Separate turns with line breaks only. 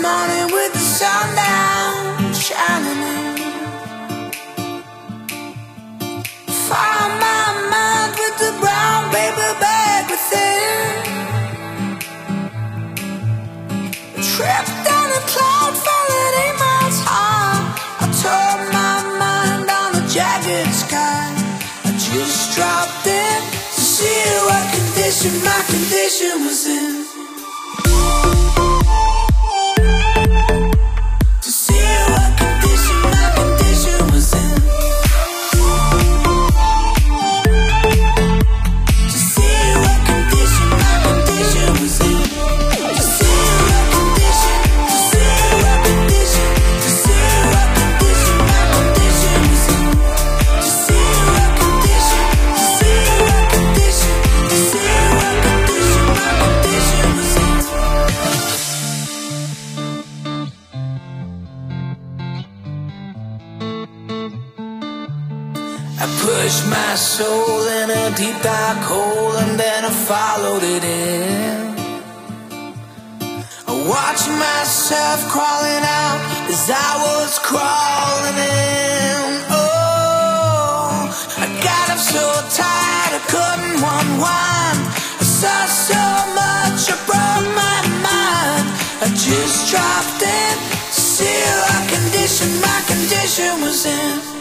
morning with the sun down, shining in. Found my mind with the brown paper bag within. Tripped down a cloud, falling 8 miles high. I turned my mind on a jagged sky. I just dropped in to see what condition my condition was in. I pushed my soul in a deep dark hole and then I followed it in. I watched myself crawling out as I was crawling in. Oh, I got up so tired I couldn't unwind. I saw so much, I broke my mind. I just dropped in to see what condition my condition was in.